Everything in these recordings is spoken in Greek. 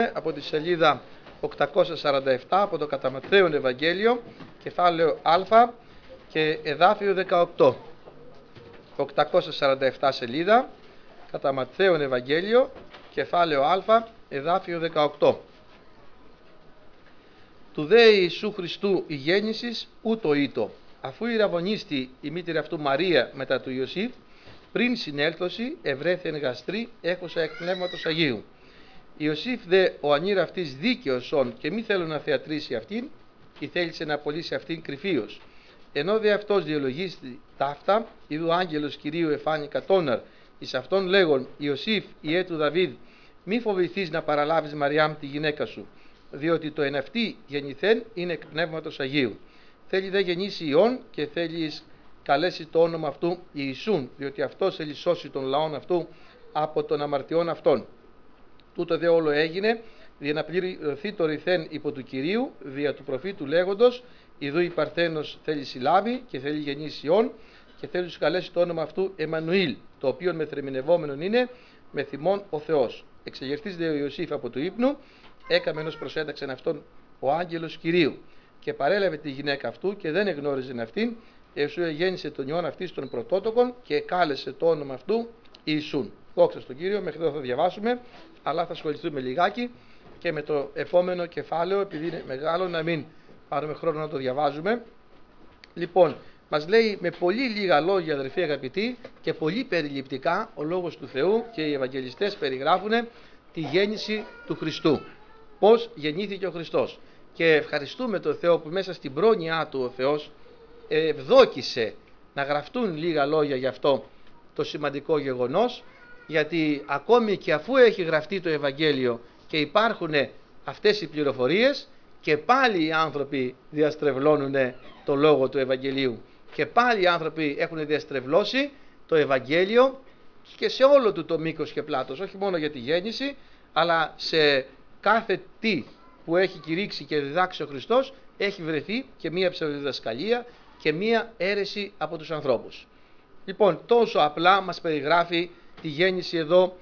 Από τη σελίδα 847 από το κατά Ματθαίον Ευαγγέλιο, κεφάλαιο Α και εδάφιο 18. 847 σελίδα, κατά Ματθαίον Ευαγγέλιο, κεφάλαιο Α, εδάφιο 18. Του δε Ιησού Χριστού η γέννησης ούτω ήτο, αφού η ραβωνίστη η μήτηρ αυτού Μαρία μετά του Ιωσήφ, πριν συνέλθωση ευρέθη εν γαστρή έχουσα εκ πνεύματος Αγίου. Ιωσήφ δε ο ανήρ αυτής δίκαιος ον και μη θέλω να θεατρήσει αυτήν, ή θέλησε να απολύσει αυτήν κρυφίως. Ενώ δε αυτός διολογίστη ταύτα, ειδού ο άγγελος Κυρίου εφάνη κατώναρ, εις αυτόν λέγον Ιωσήφ ιέ του Δαβίδ, μη φοβηθείς να παραλάβεις Μαριάμ τη γυναίκα σου, διότι το εν αυτή γεννηθέν είναι εκ πνεύματος Αγίου. Θέλει δε γεννήσει Υιόν και θέλει καλέσει το όνομα αυτού Ιησούν, διότι αυτός θέλει σώσει τον λαόν αυτού από των αμαρτιών αυτών. Τούτο δε όλο έγινε, για να πληρωθεί το ρηθέν υπό του Κυρίου, δια του προφήτου λέγοντος, ιδού η Παρθένος θέλει συλλάβει και θέλει γεννήσει Υιόν και θέλει τους καλέσει το όνομα αυτού Εμμανουήλ, το οποίο μεθρεμηνευόμενον είναι με θυμόν ο Θεός. Εξεγερθείς δε ο Ιωσήφ από του ύπνου, έκαμεν ως προσέταξεν αυτόν ο άγγελος Κυρίου και παρέλαβε τη γυναίκα αυτού και δεν εγνώριζε αυτήν, εσού εγέννησε τον Υιόν αυτής των πρωτότοκων και κάλεσε το όνομα αυτού Ιησούν. Δόξα στον Κύριο, μέχρι εδώ θα διαβάσουμε, αλλά θα ασχοληθούμε λιγάκι και με το επόμενο κεφάλαιο, επειδή είναι μεγάλο, να μην πάρουμε χρόνο να το διαβάζουμε. Λοιπόν, μας λέει με πολύ λίγα λόγια, αδερφοί αγαπητοί, και πολύ περιληπτικά ο Λόγος του Θεού και οι Ευαγγελιστές περιγράφουν τη γέννηση του Χριστού. Πώς γεννήθηκε ο Χριστός. Και ευχαριστούμε τον Θεό που μέσα στην πρόνοιά του ο Θεός ευδόκησε να γραφτούν λίγα λόγια για αυτό το σημαντικό γεγονός, γιατί ακόμη και αφού έχει γραφτεί το Ευαγγέλιο και υπάρχουν αυτές οι πληροφορίες, και πάλι οι άνθρωποι διαστρεβλώνουν το λόγο του Ευαγγελίου και πάλι οι άνθρωποι έχουν διαστρεβλώσει το Ευαγγέλιο και σε όλο του το μήκος και πλάτος, όχι μόνο για τη γέννηση, αλλά σε κάθε τι που έχει κηρύξει και διδάξει ο Χριστός έχει βρεθεί και μία ψευδοδιδασκαλία και μία αίρεση από τους ανθρώπους. Λοιπόν, τόσο απλά μας περιγράφει τη γέννηση εδώ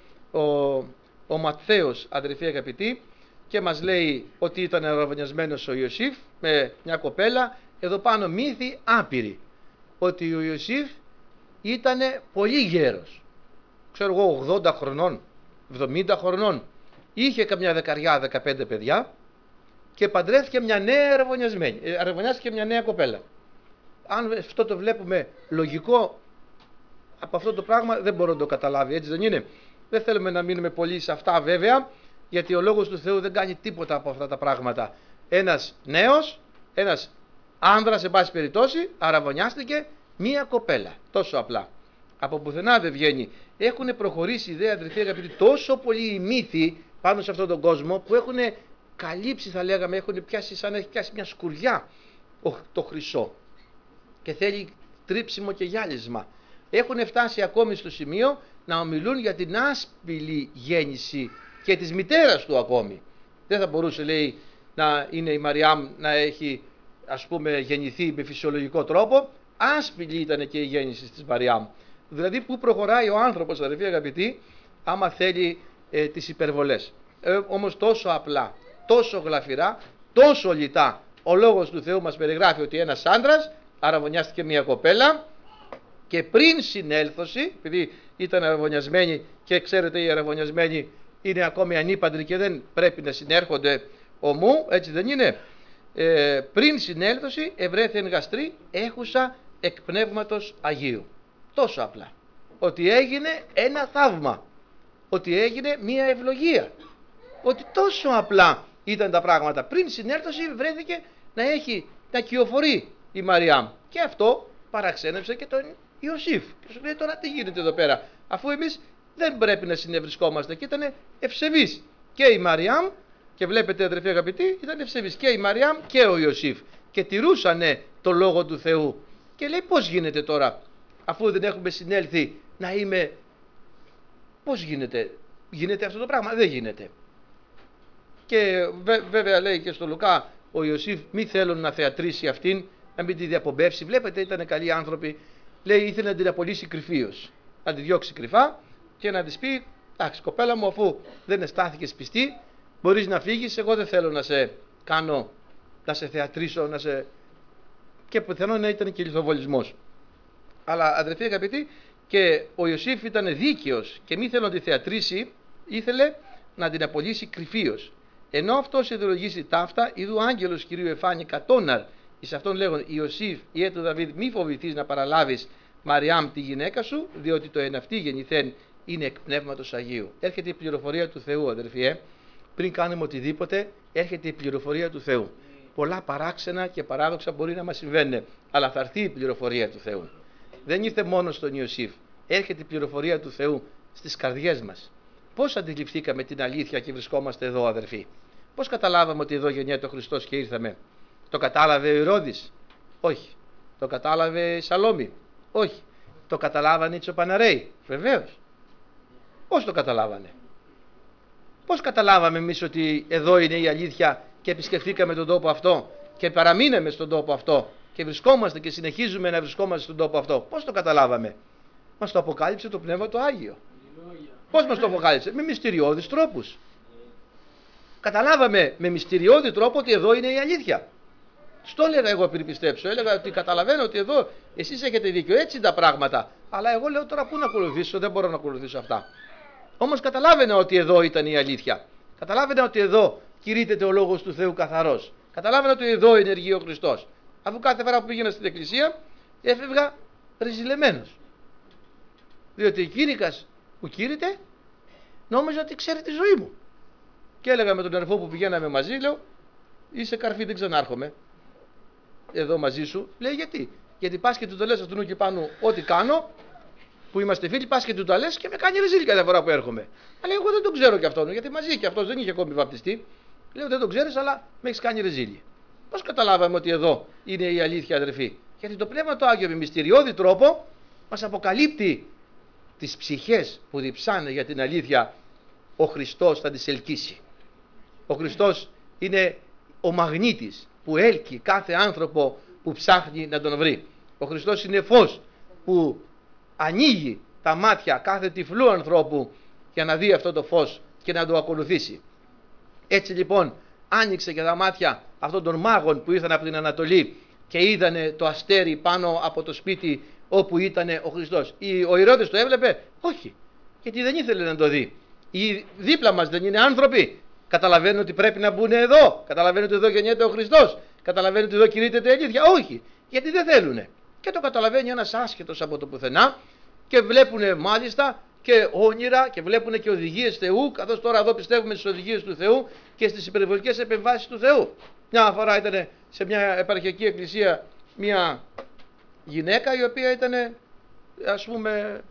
ο Ματθαίος, αδερφοί αγαπητοί, και μας λέει ότι ήταν αραβωνιασμένος ο Ιωσήφ με μια κοπέλα. Εδώ πάνω μύθοι άπειροι, ότι ο Ιωσήφ ήταν πολύ γέρος, ξέρω εγώ 80 χρονών, 70 χρονών, είχε καμιά 10-15 παιδιά και παντρεύτηκε μια νέα αραβωνιάστηκε μια νέα κοπέλα. Αν αυτό το βλέπουμε λογικό, από αυτό το πράγμα δεν μπορώ να το καταλάβει, έτσι δεν είναι? Δεν θέλουμε να μείνουμε πολύ σε αυτά βέβαια, γιατί ο Λόγος του Θεού δεν κάνει τίποτα από αυτά τα πράγματα. Ένας νέος, ένας άνδρας σε πάση περιπτώσει, αραβωνιάστηκε μία κοπέλα, τόσο απλά. Από πουθενά δεν βγαίνει. Έχουν προχωρήσει ιδέα, αδερφοί αγαπητοί, τόσο πολλοί οι μύθοι πάνω σε αυτόν τον κόσμο που έχουν καλύψει, θα λέγαμε, έχουν πιάσει σαν να έχει πιάσει μια σκουριά το χρυσό και θέλει τρίψιμο και γυάλισμα. Έχουν φτάσει ακόμη στο σημείο να ομιλούν για την άσπηλη γέννηση και της μητέρας του ακόμη. Δεν θα μπορούσε, λέει, να είναι η Μαριάμ να έχει, ας πούμε, γεννηθεί με φυσιολογικό τρόπο. Άσπηλη ήταν και η γέννηση της Μαριάμ. Δηλαδή που προχωράει ο άνθρωπος, αδερφοί αγαπητοί, άμα θέλει τις υπερβολές. Όμως τόσο απλά, τόσο γλαφυρά, τόσο λιτά ο Λόγος του Θεού μας περιγράφει ότι ένας άντρας αραβωνιάστηκε μια κοπέλα και πριν συνέλθωση, επειδή ήταν αραβωνιασμένοι και ξέρετε οι αραβωνιασμένοι είναι ακόμη ανήπαντροι και δεν πρέπει να συνέρχονται ομού, έτσι δεν είναι? Πριν συνέλθωση ευρέθη εν γαστρή έχουσα εκ πνεύματος Αγίου. Τόσο απλά. Ότι έγινε ένα θαύμα. Ότι έγινε μία ευλογία. Ότι τόσο απλά ήταν τα πράγματα. Πριν συνέλθωση βρέθηκε να κυοφορεί η Μαριάμ. Και αυτό παραξένεψε και τον Ιωσήφ. Και σου λέει τώρα τι γίνεται εδώ πέρα, αφού εμείς δεν πρέπει να συνευρισκόμαστε, και ήταν ευσεβείς και η Μαριάμ, και βλέπετε αδερφοί αγαπητοί, ήταν ευσεβείς και η Μαριάμ και ο Ιωσήφ και τηρούσανε το Λόγο του Θεού. Και λέει πώς γίνεται τώρα, αφού δεν έχουμε συνέλθει, να είμαι, πώς γίνεται αυτό το πράγμα? Δεν γίνεται. Και βέβαια λέει και στο Λουκά ο Ιωσήφ μη θέλουν να θεατρήσει αυτήν, να μην τη διαπομπεύσει. Βλέπετε, ήταν καλοί άνθρωποι. Λέει ήθελε να την απολύσει κρυφίως, να τη διώξει κρυφά και να της πει εντάξει κοπέλα μου, αφού δεν αισθάνθηκες πιστή, μπορείς να φύγεις, εγώ δεν θέλω να σε κάνω, να σε θεατρίσω, και πιθανόν να ήταν και λιθοβολισμός. Αλλά αδερφοί αγαπητοί, και ο Ιωσήφ ήταν δίκαιος και μη θέλω να τη θεατρήσει, ήθελε να την απολύσει κρυφίως. Ενώ αυτός ιδεολογήσει ταύτα, είδου άγγελος Κυρίου εφάνει κατόναρ, εις αυτόν λέγον Ιωσήφ, ιέ του Δαβίδ, μη φοβηθείς να παραλάβεις Μαριάμ τη γυναίκα σου, διότι το εν αυτή γεννηθέν είναι εκ Πνεύματος Αγίου. Έρχεται η πληροφορία του Θεού, αδερφοί, πριν κάνουμε οτιδήποτε, έρχεται η πληροφορία του Θεού. Πολλά παράξενα και παράδοξα μπορεί να μας συμβαίνουν, αλλά θα έρθει η πληροφορία του Θεού. Δεν ήρθε μόνο στον Ιωσήφ, έρχεται η πληροφορία του Θεού στις καρδιές μας. Πώς αντιληφθήκαμε την αλήθεια και βρισκόμαστε εδώ, αδερφοί? Πώς καταλάβαμε ότι εδώ γεννιέται ο Χριστός και ήρθαμε? Το κατάλαβε ο Ηρώδης? Όχι. Το κατάλαβε η Σαλόμη? Όχι. Το καταλάβανε οι Τσοπαναρέοι? Βεβαίως. Πώς το καταλάβανε? Πώς καταλάβαμε εμείς ότι εδώ είναι η αλήθεια και επισκεφθήκαμε τον τόπο αυτό και παραμείναμε στον τόπο αυτό και βρισκόμαστε και συνεχίζουμε να βρισκόμαστε στον τόπο αυτό? Πώς το καταλάβαμε? Μας το αποκάλυψε το Πνεύμα το Άγιο. Πώς μας το αποκάλυψε? Με μυστηριώδεις τρόπους. Καταλάβαμε με μυστηριώδη τρόπο ότι εδώ είναι η αλήθεια. Στο έλεγα εγώ πριν πιστέψω. Έλεγα ότι καταλαβαίνω ότι εδώ εσείς έχετε δίκιο. Έτσι είναι τα πράγματα. Αλλά εγώ λέω τώρα πού να ακολουθήσω? Δεν μπορώ να ακολουθήσω αυτά. Όμως καταλάβαινα ότι εδώ ήταν η αλήθεια. Καταλάβαινα ότι εδώ κηρύττεται ο λόγος του Θεού καθαρός. Καταλάβαινα ότι εδώ ενεργεί ο Χριστός. Αφού κάθε φορά που πήγαινα στην εκκλησία έφευγα ριζιλεμένος. Διότι η κήρυκας που κήρυτε νόμιζα ότι ξέρει τη ζωή μου. Και έλεγα με τον αδερφό που πηγαίναμε μαζί, λέω, είσαι καρφί, δεν ξανάρχομαι εδώ μαζί σου. Λέει, γιατί? Γιατί πας και του το λες αυτού και πάνω ό,τι κάνω, που είμαστε φίλοι, πας και του το λες και με κάνει ρεζίλ κάθε φορά που έρχομαι. Αλλά εγώ δεν τον ξέρω κι αυτόν, γιατί μαζί και αυτός δεν είχε ακόμη βαπτιστεί. Λέω, δεν τον ξέρεις, αλλά με έχεις κάνει ρεζίλ. Πώς καταλάβαμε ότι εδώ είναι η αλήθεια, αδερφοί? Γιατί το Πνεύμα το Άγιο με μυστηριώδη τρόπο μας αποκαλύπτει τις ψυχές που διψάνε για την αλήθεια. Ο Χριστός θα τις ελκύσει. Ο Χριστός είναι ο μαγνήτης που έλκει κάθε άνθρωπο που ψάχνει να τον βρει. Ο Χριστός είναι φως που ανοίγει τα μάτια κάθε τυφλού ανθρώπου για να δει αυτό το φως και να το ακολουθήσει. Έτσι λοιπόν άνοιξε και τα μάτια αυτών των μάγων που ήρθαν από την Ανατολή και είδανε το αστέρι πάνω από το σπίτι όπου ήταν ο Χριστός. Ο Ηρώδης το έβλεπε? Όχι, γιατί δεν ήθελε να το δει. Οι δίπλα μας δεν είναι άνθρωποι? Καταλαβαίνουν ότι πρέπει να μπουν εδώ? Καταλαβαίνουν ότι εδώ γεννιέται ο Χριστός? Καταλαβαίνουν ότι εδώ κηρύττεται η αλήθεια? Όχι, γιατί δεν θέλουν. Και το καταλαβαίνει ένας άσχετος από το πουθενά και βλέπουν μάλιστα και όνειρα και βλέπουν και οδηγίες Θεού, καθώς τώρα εδώ πιστεύουμε στις οδηγίες του Θεού και στις υπερβολικές επεμβάσεις του Θεού. Μια φορά ήταν σε μια επαρχιακή εκκλησία μια γυναίκα η οποία ήταν, ας πούμε,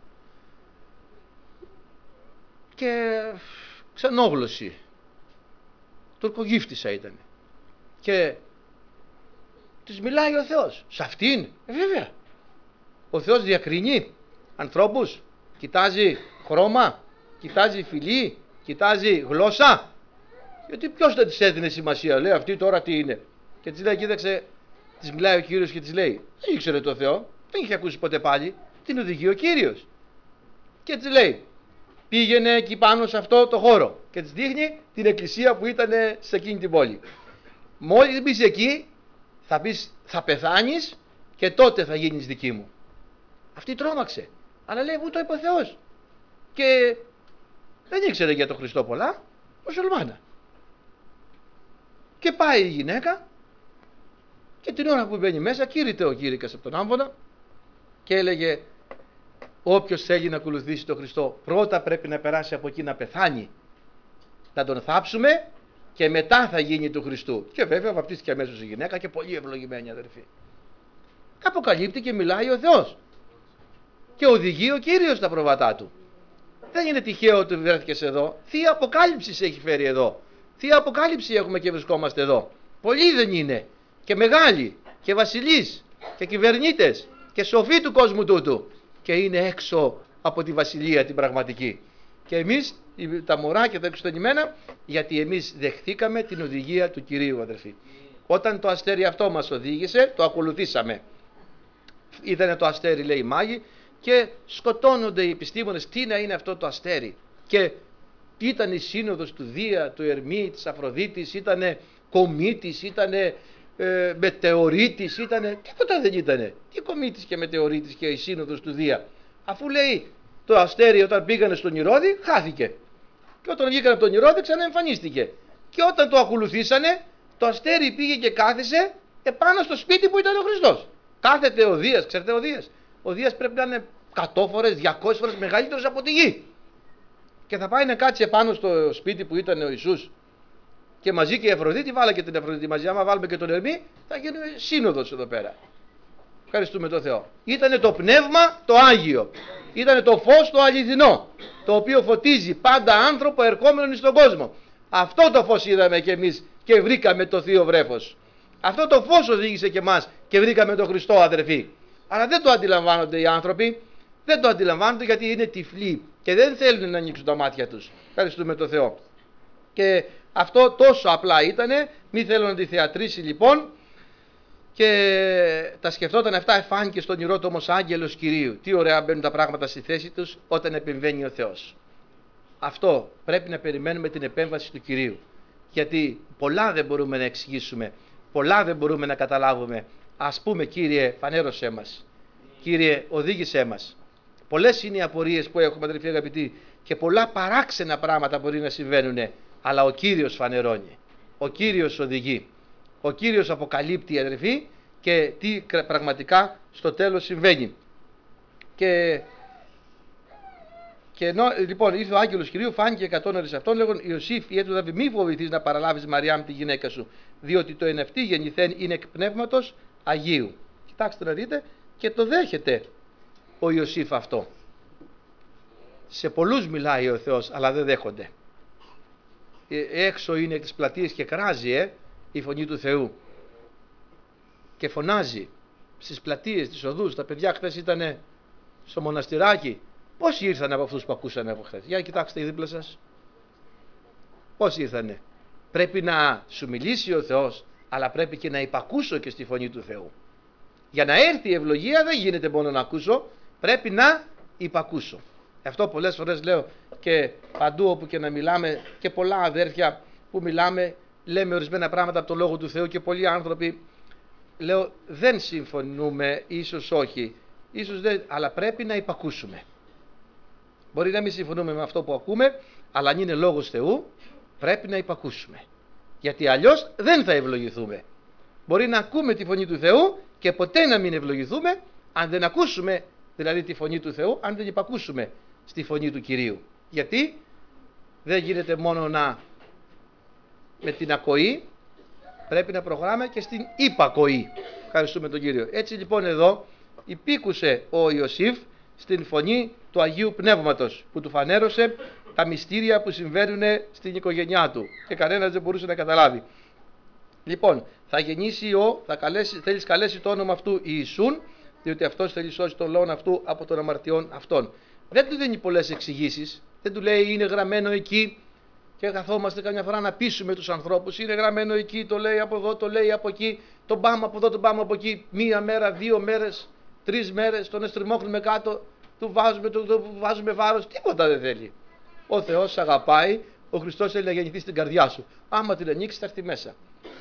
και ξενόγλωση, τουρκογύφτισσα ήταν, και της μιλάει ο Θεός. Σε αυτήν, βέβαια, ο Θεός διακρινεί ανθρώπους, κοιτάζει χρώμα, κοιτάζει φυλή, κοιτάζει γλώσσα. Γιατί ποιος δεν της έδινε σημασία? Λέει αυτή τώρα τι είναι? Και της λέει, κοίταξε, της μιλάει ο Κύριος και της λέει, δεν ήξερε το Θεό, δεν είχε ακούσει ποτέ πάλι, την οδηγεί ο Κύριος. Και της λέει, πήγαινε εκεί πάνω σε αυτό το χώρο, και της δείχνει την εκκλησία που ήταν σε εκείνη την πόλη. Μόλις μπεις εκεί θα πεις, θα πεθάνεις και τότε θα γίνεις δική μου. Αυτή τρόμαξε, αλλά λέει, μου το είπε ο Θεός. Και δεν ήξερε για τον Χριστό πολλά, μουσουλμάνα. Και πάει η γυναίκα και την ώρα που μπαίνει μέσα κήρυτε ο κήρυκας από τον άμβονα και έλεγε, όποιος θέλει να ακολουθήσει τον Χριστό πρώτα πρέπει να περάσει από εκεί να πεθάνει, να τον θάψουμε και μετά θα γίνει του Χριστού. Και βέβαια βαπτίστηκε αμέσως η γυναίκα και πολύ ευλογημένη αδερφή. Αποκαλύπτει και μιλάει ο Θεός και οδηγεί ο Κύριος τα προβατά του. Δεν είναι τυχαίο ότι βρέθηκες εδώ. Θεία αποκάλυψη σε έχει φέρει εδώ. Θεία αποκάλυψη έχουμε και βρισκόμαστε εδώ. Πολλοί δεν είναι, και μεγάλοι και βασιλείς και κυβερνήτες και σοφοί του κόσμου τούτου, και είναι έξω από τη βασιλεία την πραγματική. Και εμείς τα μωρά και τα εξουθενημένα, γιατί εμείς δεχθήκαμε την οδηγία του Κυρίου, αδερφοί. Όταν το αστέρι αυτό μας οδήγησε, το ακολουθήσαμε. Είδανε το αστέρι, λέει οι μάγοι, και σκοτώνονται οι επιστήμονες τι να είναι αυτό το αστέρι. Και Ήταν η σύνοδος του Δία, του Ερμή, της Αφροδίτης, ήταν κομήτης, ήταν μετεωρίτης, τίποτα δεν ήτανε. Τι κομήτης και μετεωρίτης και η σύνοδος του Δία. Αφού λέει το αστέρι όταν πήγανε στον Ηρώδη χάθηκε. Και όταν βγήκαν από τον Ηρώδη ξαναεμφανίστηκε. Και όταν το ακολουθήσανε, το αστέρι πήγε και κάθισε επάνω στο σπίτι που ήταν ο Χριστός. Κάθεται ο Δίας, ξέρετε ο Δίας. Ο Δίας πρέπει να είναι 100 φορές, 200 φορές μεγαλύτερος από τη γη. Και θα πάει να κάτσει επάνω στο σπίτι που ήταν ο Ιησούς. Και μαζί και η Αφροδίτη, βάλα και την Αφροδίτη μαζί. Άμα βάλουμε και τον Ερμή, θα γίνει σύνοδος εδώ πέρα. Ευχαριστούμε τον Θεό. Ήτανε το πνεύμα το Άγιο. Ήτανε το φως το αληθινό. Το οποίο φωτίζει πάντα άνθρωπο ερχόμενον στον κόσμο. Αυτό το φως είδαμε κι εμείς και βρήκαμε το θείο βρέφος. Αυτό το φως οδήγησε και εμάς και βρήκαμε τον Χριστό, αδερφοί. Αλλά δεν το αντιλαμβάνονται οι άνθρωποι. Δεν το αντιλαμβάνονται γιατί είναι τυφλοί και δεν θέλουν να ανοίξουν τα μάτια τους. Ευχαριστούμε τον Θεό. Και αυτό τόσο απλά ήτανε. Μη θέλω να τη θεατρήσει λοιπόν. Και τα σκεφτόταν αυτά, εφάνηκε στον ηρώτη όμως άγγελος Κυρίου. Τι ωραία μπαίνουν τα πράγματα στη θέση τους όταν επεμβαίνει ο Θεός. Αυτό πρέπει να περιμένουμε την επέμβαση του Κυρίου. Γιατί πολλά δεν μπορούμε να εξηγήσουμε, πολλά δεν μπορούμε να καταλάβουμε. Ας πούμε, Κύριε, φανέρωσέ μας. Κύριε, οδήγησέ μας. Πολλές είναι οι απορίες που έχουμε, αδελφοί αγαπητοί, και πολλά παράξενα πράγματα μπορεί να συμβαίνουν. Αλλά ο Κύριος φανερώνει. Ο Κύριος οδηγεί. Ο Κύριος αποκαλύπτει, αδελφοί, και τι πραγματικά στο τέλος συμβαίνει. Και ενώ λοιπόν ήρθε ο άγγελος Κυρίου, φάνηκε εκατόνωρης αυτόν, λέγον Ιωσήφ, ή έτου Δαβί, μη φοβηθείς να παραλάβεις Μαριάμ τη γυναίκα σου, διότι το εν αυτή γεννηθέν είναι εκ πνεύματος Αγίου. Κοιτάξτε να δείτε, και το δέχεται ο Ιωσήφ αυτό. Σε πολλούς μιλάει ο Θεός, αλλά δεν δέχονται. Έξω είναι εκ της πλατείας και κράζει η φωνή του Θεού. Και φωνάζει στις πλατείες, στις οδούς. Τα παιδιά χθες ήταν στο μοναστηράκι. Πόσοι ήρθαν από αυτούς που ακούσανε από χθες? Για κοιτάξτε δίπλα σας. Πόσοι ήρθανε? Πρέπει να σου μιλήσει ο Θεός, αλλά πρέπει και να υπακούσω και στη φωνή του Θεού. Για να έρθει η ευλογία δεν γίνεται μόνο να ακούσω, πρέπει να υπακούσω. Αυτό πολλές φορές λέω και παντού όπου και να μιλάμε, και πολλά αδέρφια που μιλάμε, λέμε ορισμένα πράγματα από το Λόγο του Θεού και πολλοί άνθρωποι, λέω, δεν συμφωνούμε, ίσως όχι, ίσως δεν, αλλά πρέπει να υπακούσουμε. Μπορεί να μην συμφωνούμε με αυτό που ακούμε, αλλά αν είναι Λόγος Θεού πρέπει να υπακούσουμε. Γιατί αλλιώς δεν θα ευλογηθούμε. Μπορεί να ακούμε τη φωνή του Θεού και ποτέ να μην ευλογηθούμε αν δεν ακούσουμε δηλαδή τη φωνή του Θεού, αν δεν υπακούσουμε στη φωνή του Κυρίου. Γιατί δεν γίνεται μόνο με την ακοή, πρέπει να προχωράμε και στην υπακοή. Ευχαριστούμε τον Κύριο. Έτσι λοιπόν εδώ υπήκουσε ο Ιωσήφ στην φωνή του Αγίου Πνεύματος που του φανέρωσε τα μυστήρια που συμβαίνουν στην οικογένειά του και κανένας δεν μπορούσε να καταλάβει. Λοιπόν, θα γεννήσει θέλεις καλέσει το όνομα αυτού Ιησούν, διότι αυτός θέλει σώσει τον λόγο αυτού από των αμαρτιών αυτών. Δεν του δίνει πολλές εξηγήσεις, δεν του λέει είναι γραμμένο εκεί και καθόμαστε καμιά φορά να πείσουμε τους ανθρώπους. Είναι γραμμένο εκεί, το λέει από εδώ, το λέει από εκεί, τον πάμε από εδώ, τον πάμε από εκεί. Μία μέρα, 2 μέρες, 3 μέρες, τον εστριμώχνουμε κάτω, του βάζουμε βάρος, τίποτα δεν θέλει. Ο Θεός αγαπάει, ο Χριστός θέλει να γεννηθεί στην καρδιά σου. Άμα την ανοίξει, θα έρθει μέσα.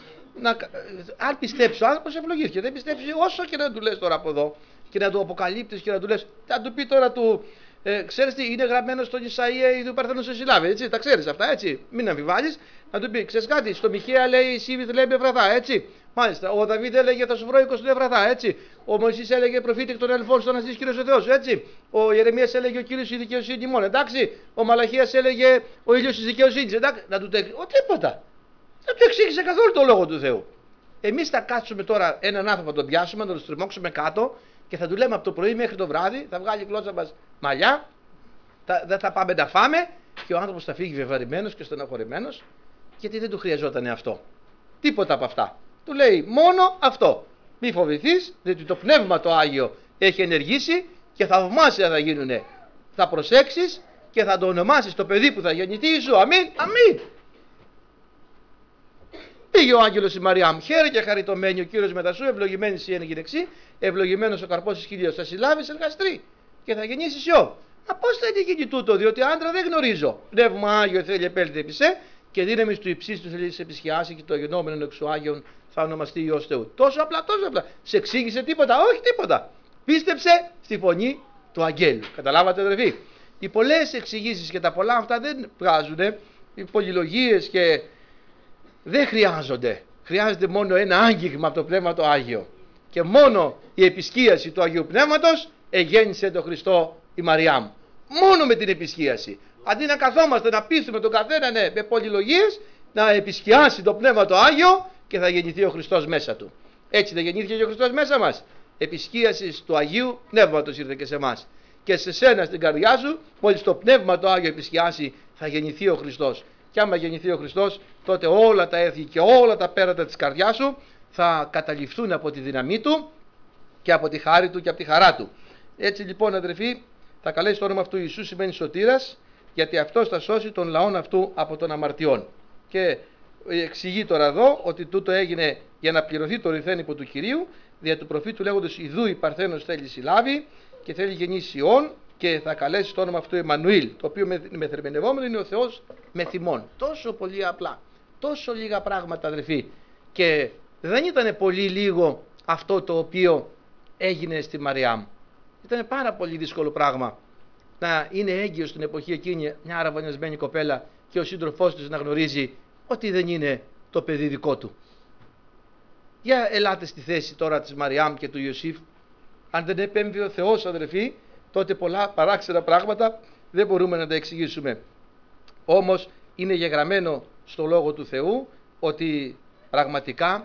Αν πιστέψει ο άνθρωπος, ευλογήθηκε. Δεν πιστέψει, όσο και να του λες τώρα από εδώ και να του αποκαλύπτεις και να του λες, θα του πει τώρα του. Ξέρεις τι, είναι γραμμένο στον Ισαΐα ή του Παρθένου σε συλλάβει, έτσι, τα ξέρεις αυτά, έτσι, μην αμφιβάλλεις. Να του πει, ξέρεις κάτι, στο Μιχαία λέει η Σίβηθ λέει Εφραθά, έτσι. Μάλιστα, ο Δαβίδ έλεγε θα σου βρω 20 Εφραθά, έτσι. Ο Μωυσής έλεγε προφήτη εκ των ελφών στον Αστής Κύριος ο Θεός, έτσι. Ο Ιερεμίας έλεγε ο Κύριος η δικαιοσύνη μόνο, εντάξει. Ο Μαλαχίας έλεγε ο ήλιος της δικαιοσύνης, εντάξει. Να του τέξει, τίποτα. Δεν του εξήγησε καθόλου το λόγο του Θεού. Εμείς θα κάτσουμε τώρα έναν άνθρωπο να τον πιάσουμε, να τον στριμώξουμε κάτω και θα του λέμε από το πρωί μέχρι το βράδυ, θα βγάλει η γλώσσα μας μαλλιά, δεν θα πάμε να φάμε και ο άνθρωπος θα φύγει βεβαρημένος και στεναχωρημένος, γιατί δεν του χρειαζόταν αυτό. Τίποτα από αυτά. Του λέει μόνο αυτό. Μη φοβηθείς, διότι το Πνεύμα το Άγιο έχει ενεργήσει και θαυμάσια θα γίνουνε. Θα προσέξεις και θα το ονομάσεις το παιδί που θα γεννηθεί Ιησού. Αμήν, αμήν. Πήγε ο άγγελος η Μαριάμ, χαίρε και χαριτωμένη ο Κύριος μετά σου, ευλογημένη η εν γυναιξή, ευλογημένος ο καρπός της χιλίος. Θα συλλάβεις εργαστρή και θα γεννήσεις ιό. Μα πώς θέλει γίνει τούτο, διότι άντρα δεν γνωρίζω. Πνεύμα Άγιο θέλει επέλθει επί σε και δύναμη του υψίστου θέλει σε επισχιάσει και το γενόμενο εξ του Άγιον θα ονομαστεί Υιός Θεού. Τόσο απλά, τόσο απλά. Σε εξήγησε τίποτα, όχι τίποτα. Πίστεψε στη φωνή του αγγέλου. Καταλάβατε, αδερφοί. Οι πολλές εξηγήσεις και τα πολλά αυτά δεν βγάζουν, οι πολυλογίες και δεν χρειάζονται. Χρειάζεται μόνο ένα άγγιγμα από το Πνεύμα το Άγιο. Και μόνο η επισκίαση του Αγίου Πνεύματος εγέννησε τον Χριστό η Μαριάμ. Μόνο με την επισκίαση. Αντί να καθόμαστε να πείθουμε τον καθένα με πολυλογίες, να επισκιάσει το Πνεύμα το Άγιο και θα γεννηθεί ο Χριστός μέσα του. Έτσι δεν γεννήθηκε και ο Χριστός μέσα μας. Επισκίαση του Αγίου Πνεύματος ήρθε και σε εμάς. Και σε σένα στην καρδιά σου, μόλις το Πνεύμα το Άγιο επισκιάσει, θα γεννηθεί ο Χριστός. Και άμα γεννηθεί ο Χριστός, τότε όλα τα έθη και όλα τα πέρατα της καρδιάς σου θα καταληφθούν από τη δύναμή του και από τη χάρη του και από τη χαρά του. Έτσι λοιπόν, αδερφοί, θα καλέσει το όνομα αυτού Ιησού σημαίνει σωτήρας, γιατί αυτός θα σώσει τον λαόν αυτού από των αμαρτιών. Και εξηγεί τώρα εδώ ότι τούτο έγινε για να πληρωθεί το ρηθέν υπό του Κυρίου, δια του προφήτου λέγοντος Ιδού η Παρθένος θέλει συλλάβει και θέλει γεννήσει Ιών και θα καλέσει το όνομα αυτού Εμμανουήλ, το οποίο με θερμινευόμενο είναι ο Θεός με θυμών. Τόσο πολύ απλά, τόσο λίγα πράγματα, αδερφοί. Και δεν ήταν πολύ λίγο αυτό το οποίο έγινε στη Μαριάμ. Ήταν πάρα πολύ δύσκολο πράγμα να είναι έγκυος στην εποχή εκείνη μια αραβωνιασμένη κοπέλα και ο σύντροφός της να γνωρίζει ότι δεν είναι το παιδί δικό του. Για ελάτε στη θέση τώρα της Μαριάμ και του Ιωσήφ. Αν δεν επέμβει ο Θεός, αδερφοί, τότε πολλά παράξενα πράγματα δεν μπορούμε να τα εξηγήσουμε. Όμως είναι γεγραμμένο στο Λόγο του Θεού ότι πραγματικά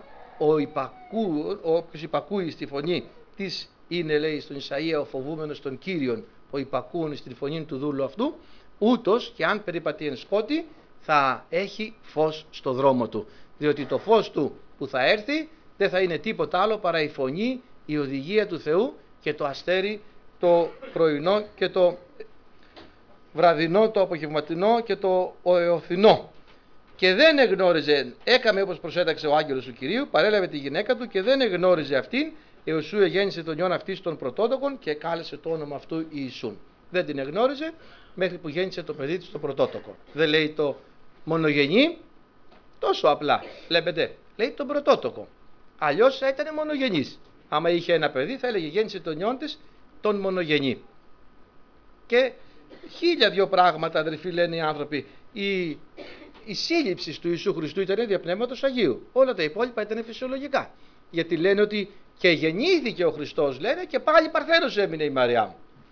όποιος υπακούει στη φωνή της είναι, λέει στον Ισαΐα, ο φοβούμενος των Κύριων, ο υπακούων στη φωνή του δούλου αυτού, ούτως και αν περιπατεί εν σκότη θα έχει φως στο δρόμο του, διότι το φως του που θα έρθει δεν θα είναι τίποτα άλλο παρά η φωνή, η οδηγία του Θεού και το αστέρι το πρωινό και το βραδινό, το απογευματινό και το εωθινό. Και δεν εγνώριζε, έκαμε όπως προσέταξε ο άγγελος του Κυρίου, παρέλαβε τη γυναίκα του και δεν εγνώριζε αυτήν, Ιωσού εγέννησε τον ιόν αυτής των πρωτότοκων και κάλεσε το όνομα αυτού Ιησούν. Δεν την εγνώριζε μέχρι που γέννησε το παιδί της στο πρωτότοκο. Δεν λέει το μονογενή, τόσο απλά. Βλέπετε, λέει τον πρωτότοκο. Αλλιώς θα ήταν μονογενής. Άμα είχε ένα παιδί θα έλεγε γέννησε τον ιόν της τον μονογενή. Και χίλια δυο πράγματα, αδερφοί, λένε οι άνθρωποι. Η σύλληψη του Ιησού Χριστού ήταν δια Πνεύματος Αγίου. Όλα τα υπόλοιπα ήταν φυσιολογικά. Γιατί λένε ότι και γεννήθηκε ο Χριστός, λένε, και πάλι παρθένος έμεινε η Μαριάμ.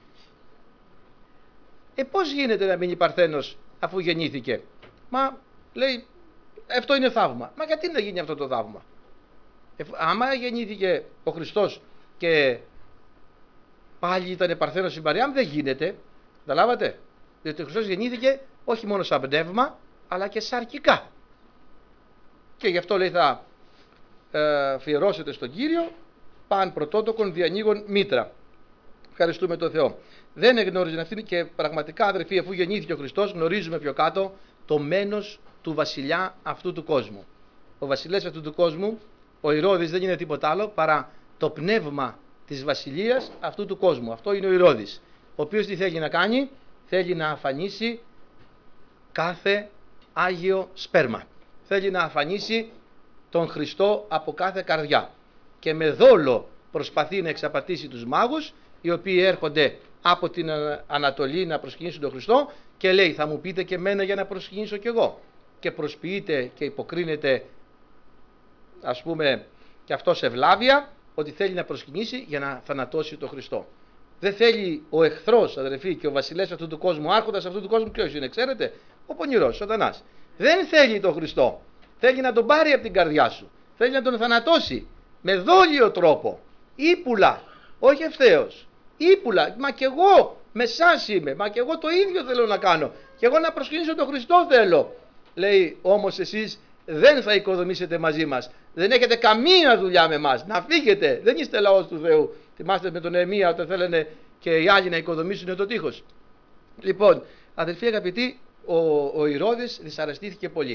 Πώς γίνεται να μείνει παρθένος αφού γεννήθηκε? Μα λέει, αυτό είναι θαύμα. Μα γιατί να γίνει αυτό το θαύμα? Άμα γεννήθηκε ο Χριστός και πάλι ήταν παρθένος η Μαριάμ, δεν γίνεται. Καταλάβατε? Διότι ο Χριστός γεννήθηκε όχι μόνο σαν πνεύμα, αλλά και σαρκικά. Και γι' αυτό λέει θα αφιερώσετε στον Κύριο παν πρωτότοκον διανοίγων μήτρα. Ευχαριστούμε τον Θεό. Δεν εγνώριζε αυτήν και πραγματικά, αδερφοί, αφού γεννήθηκε ο Χριστός, γνωρίζουμε πιο κάτω το μένος του βασιλιά αυτού του κόσμου. Ο βασιλεύς αυτού του κόσμου, ο Ηρώδης, δεν είναι τίποτα άλλο παρά το πνεύμα της βασιλείας αυτού του κόσμου. Αυτό είναι ο Ηρώδης, ο οποίος τι θέλει να κάνει? Θέλει να αφανίσει κάθε Άγιο σπέρμα. Θέλει να αφανίσει τον Χριστό από κάθε καρδιά. Και με δόλο προσπαθεί να εξαπατήσει τους μάγους, οι οποίοι έρχονται από την Ανατολή να προσκυνήσουν τον Χριστό και λέει θα μου πείτε και μένα για να προσκυνήσω κι εγώ. Και προσποιείται και υποκρίνεται, ας πούμε, και αυτό σε ευλάβεια, ότι θέλει να προσκυνήσει για να θανατώσει τον Χριστό. Δεν θέλει ο εχθρός, αδερφοί, και ο βασιλεύς αυτού του κόσμου, ο άρχοντας αυτού του κόσμου, ποιος είναι, ξέρετε? Ο πονηρός, ο Σατανάς. Δεν θέλει τον Χριστό. Θέλει να τον πάρει από την καρδιά σου. Θέλει να τον θανατώσει με δόλιο τρόπο. Ύπουλα, όχι ευθέως. Ύπουλα. Μα κι εγώ με εσάς είμαι. Μα κι εγώ το ίδιο θέλω να κάνω. Κι εγώ να προσκυνήσω τον Χριστό θέλω. Λέει, όμως εσείς δεν θα οικοδομήσετε μαζί μας. Δεν έχετε καμία δουλειά με εμάς. Να φύγετε. Δεν είστε λαός του Θεού. Θυμάστε με τον Νεεμία όταν θέλανε και οι άλλοι να οικοδομήσουν το τείχος. Λοιπόν, αδελφοί αγαπητοί, ο Ηρώδης δυσαρεστήθηκε πολύ.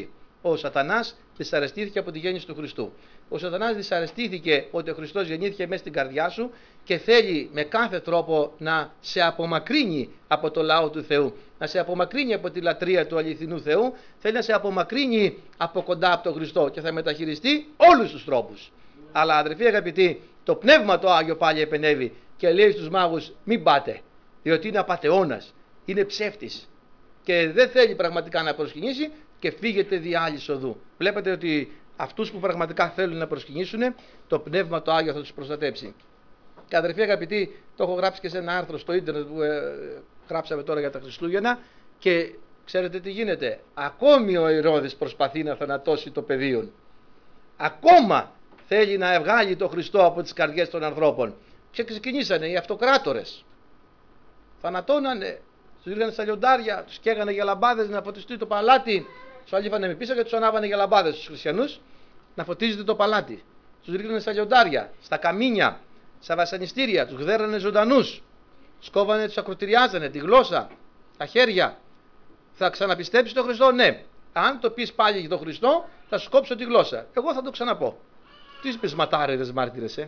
ο Σατανάς δυσαρεστήθηκε από τη γέννηση του Χριστού. Ο Σατανάς δυσαρεστήθηκε ότι ο Χριστός γεννήθηκε μέσα στην καρδιά σου και θέλει με κάθε τρόπο να σε απομακρύνει από το λαό του Θεού, να σε απομακρύνει από τη λατρεία του αληθινού Θεού, θέλει να σε απομακρύνει από κοντά από τον Χριστό και θα μεταχειριστεί όλους τους τρόπους. Αλλά αδερφοί αγαπητοί, το Πνεύμα το Άγιο πάλι επενεύει και λέει στους μάγους μην πάτε, διότι είναι απατεώνας, είναι ψεύτης και δεν θέλει πραγματικά να προσκυνήσει και φύγετε δι' άλλης οδού. Βλέπετε ότι αυτούς που πραγματικά θέλουν να προσκυνήσουν, το Πνεύμα το Άγιο θα τους προστατέψει. Και αδερφοί αγαπητοί, το έχω γράψει και σε ένα άρθρο στο ίντερνετ που γράψαμε τώρα για τα Χριστούγεννα και ξέρετε τι γίνεται. Ακόμη ο Ηρώδης προσπαθεί να θανατώσει το πεδίον. Ακόμα θέλει να βγάλει το Χριστό από τις καρδιές των ανθρώπων. Και ξεκινήσανε οι αυτοκράτορες. Θανατώνανε, τους ρίχνανε στα λιοντάρια, τους καίγανε για λαμπάδες να φωτιστεί το παλάτι. Τους αλήφανε με πίσω και τους ανάβανε για λαμπάδες στους χριστιανούς να φωτίζεται το παλάτι. Τους ρίχνανε στα λιοντάρια, στα καμίνια, στα βασανιστήρια, τους γδέρανε ζωντανούς. Σκόβανε, τους ακροτηριάζανε, τη γλώσσα, τα χέρια. Θα ξαναπιστέψεις τον Χριστό? Ναι. Αν το πεις πάλι για τον Χριστό, θα σου κόψω τη γλώσσα. Εγώ θα το ξαναπώ. Τι είπες ματάριδες μάρτυρες,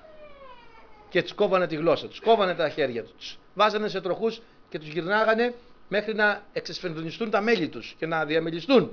Και τους κόβανε τη γλώσσα, τους κόβανε τα χέρια τους, βάζανε σε τροχούς και τους γυρνάγανε μέχρι να εξεσφενδονιστούν τα μέλη τους και να διαμελιστούν.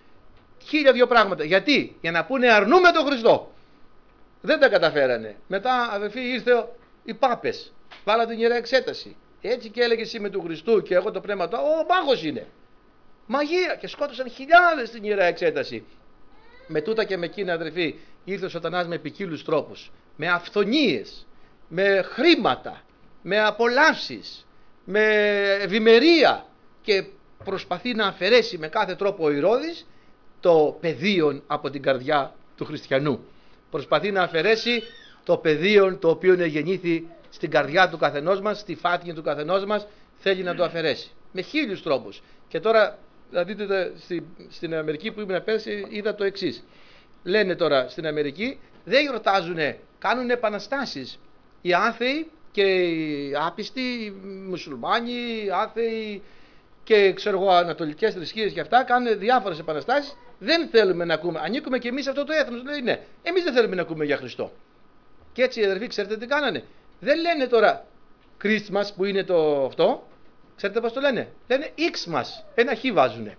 1002 πράγματα. Γιατί? Για να πούνε αρνούμε τον Χριστό. Δεν τα καταφέρανε. Μετά, αδερφοί, ήρθε οι πάπες. Βάλα την Ιερά Εξέταση. Έτσι και έλεγε εσύ με του Χριστού και εγώ το πνεύμα του. Ο μάγος είναι. Μαγεία. Και σκότωσαν χιλιάδες στην Ιερά Εξέταση. Με τούτα και με εκείνα, αδερφοί, ήρθε ο Σατανάς με ποικίλους τρόπους. Με αυθονίες, με χρήματα, με απολαύσεις, με ευημερία και προσπαθεί να αφαιρέσει με κάθε τρόπο ο Ηρώδης το πεδίον από την καρδιά του χριστιανού. Προσπαθεί να αφαιρέσει το πεδίον το οποίο γεννήθη στην καρδιά του καθενός μας, στη φάτνη του καθενός μας, θέλει να το αφαιρέσει. Με 1000 τρόπους. Και τώρα, θα δείτε στην Αμερική που ήμουν πέρσι, είδα το εξής. Λένε τώρα στην Αμερική, δεν γιορτάζουνε, κάνουν επαναστάσεις. Οι άθεοι και οι άπιστοι, οι μουσουλμάνοι, οι άθεοι και ξέρω εγώ ανατολικές θρησκείες και αυτά κάνουν διάφορες επαναστάσεις. Δεν θέλουμε να ακούμε. Ανήκουμε και εμείς σε αυτό το έθνος. Λέει ναι, εμείς δεν θέλουμε να ακούμε για Χριστό. Και έτσι οι αδερφοί, ξέρετε τι κάνανε? Δεν λένε τώρα Christmas που είναι το αυτό. Ξέρετε πώς το λένε? Λένε Xmas. Ένα χ βάζουνε.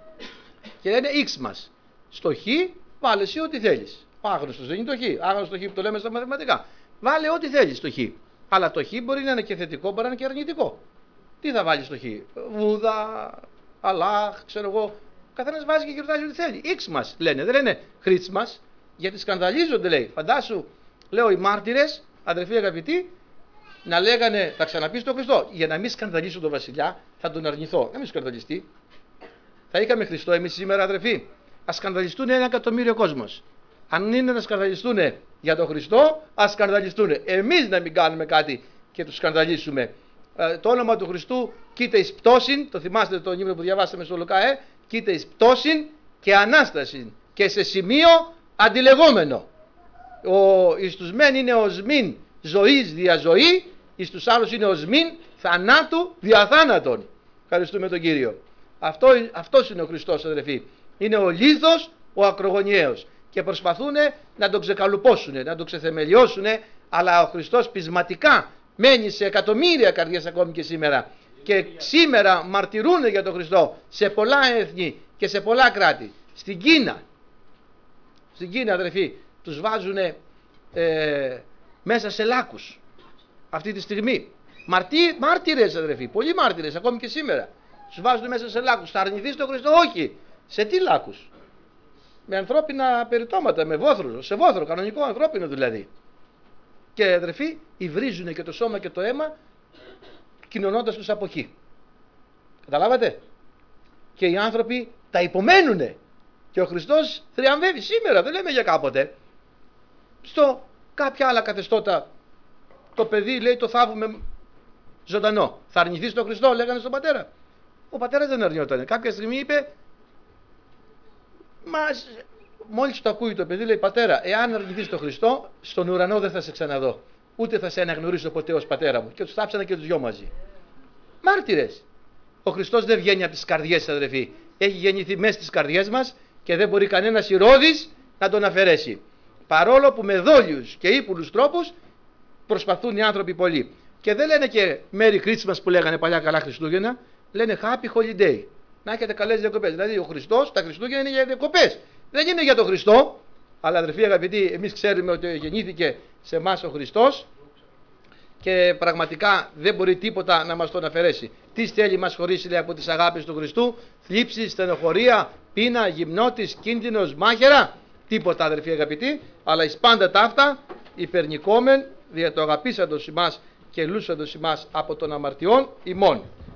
Και λένε Xmas. Στο χ βάλε εσύ ό,τι θέλεις. Ο άγνωστος δεν είναι το χ. Άγνωστο χ που το λέμε στα μαθηματικά. Βάλε ό,τι θέλεις στο χ. Αλλά το χ μπορεί να είναι και θετικό, μπορεί να είναι και αρνητικό. Τι θα βάλεις στο χ? Βούδα, Αλλάχ, ξέρω εγώ. Ο καθένας βάζει και γιορτάζει ό,τι θέλει. Xmas λένε, δεν λένε Christmas. Γιατί σκανδαλίζονται, λέει. Φαντάσου, λέω οι μάρτυρες, αδερφοί αγαπητοί, να λέγανε θα ξαναπεί στον Χριστό. Για να μην σκανδαλίσω τον βασιλιά, θα τον αρνηθώ. Να μην σκανδαλιστεί. Θα είχαμε Χριστό εμείς σήμερα, αδερφοί. Ας σκανδαλιστούν 1 εκατομμύριο κόσμος. Αν είναι να σκανδαλιστούν για τον Χριστό, ας σκανδαλιστούν. Εμείς να μην κάνουμε κάτι και τους σκανδαλίσουμε. Το όνομα του Χριστού, κοίτα εις πτώσιν, το θυμάστε το νύμνο που διαβάσαμε στο Λουκά, κοίτα εις πτώσιν και ανάσταση και σε σημείο αντιλεγόμενο. Εις τους μεν είναι οσμήν ζωής δια ζωή, εις τους άλλους είναι οσμήν θανάτου δια θάνατον. Ευχαριστούμε τον Κύριο. Αυτός είναι ο Χριστός, αδερφοί. Είναι ο λίθος, ο ακρογωνιαίος. Και προσπαθούν να τον ξεκαλουπώσουν, να τον ξεθεμελιώσουν, αλλά ο Χριστός πεισματικά μένει σε εκατομμύρια καρδιές ακόμη και σήμερα. Και σήμερα μαρτυρούν για τον Χριστό σε πολλά έθνη και σε πολλά κράτη. Στην Κίνα, αδερφοί, τους βάζουν μέσα σε λάκους αυτή τη στιγμή. Μάρτυρες, αδερφοί, πολλοί μάρτυρες ακόμη και σήμερα. Τους βάζουν μέσα σε λάκους. Θα αρνηθείς τον Χριστό? Όχι. Σε τι λάκους? Με ανθρώπινα περιτώματα, με βόθρο, σε βόθρο, κανονικό ανθρώπινο δηλαδή. Και αδερφοί, υβρίζουν και το σώμα και το αίμα κοινωνώντας τους από εκεί. Καταλάβατε? Και οι άνθρωποι τα υπομένουνε. Και ο Χριστός θριαμβεύει σήμερα, δεν λέμε για κάποτε. Στο κάποια άλλα καθεστώτα το παιδί λέει το θάβουμε ζωντανό. Θα αρνηθείς τον Χριστό? Λέγανε στον πατέρα. Ο πατέρας δεν αρνιότανε. Κάποια στιγμή είπε, μόλις το ακούει το παιδί, λέει πατέρα, εάν αρνηθείς τον Χριστό, στον ουρανό δεν θα σε ξαναδώ. Ούτε θα σε αναγνωρίσω ποτέ ως πατέρα μου. Και τους θάψανε και τους δυο μαζί. Μάρτυρες. Ο Χριστός δεν βγαίνει από τις καρδιές, αδερφοί. Έχει γεννηθεί μέσα στις καρδιές μας και δεν μπορεί κανένας ηρώδης να τον αφαιρέσει. Παρόλο που με δόλιους και ύπουλους τρόπους προσπαθούν οι άνθρωποι πολύ. Και δεν λένε και Merry Christmas που λέγανε παλιά καλά Χριστούγεννα, λένε Happy Holiday. Να έχετε καλές διακοπές. Δηλαδή ο Χριστός, τα Χριστούγεννα είναι για διακοπές. Δεν είναι για τον Χριστό. Αλλά αδερφοί αγαπητοί, εμείς ξέρουμε ότι γεννήθηκε σε εμάς ο Χριστός και πραγματικά δεν μπορεί τίποτα να μας τον αφαιρέσει. Τι θέλει μας χωρίσει, λέει, από τις αγάπες του Χριστού? Θλίψη, στενοχωρία, πείνα, γυμνότης, κίνδυνος, μάχαιρα? Τίποτα, αδερφοί αγαπητοί, αλλά εις πάντα ταύτα υπερνικόμεν δια το αγαπήσαντος ημάς και λούσαντος ημάς από των αμαρτιών ημών.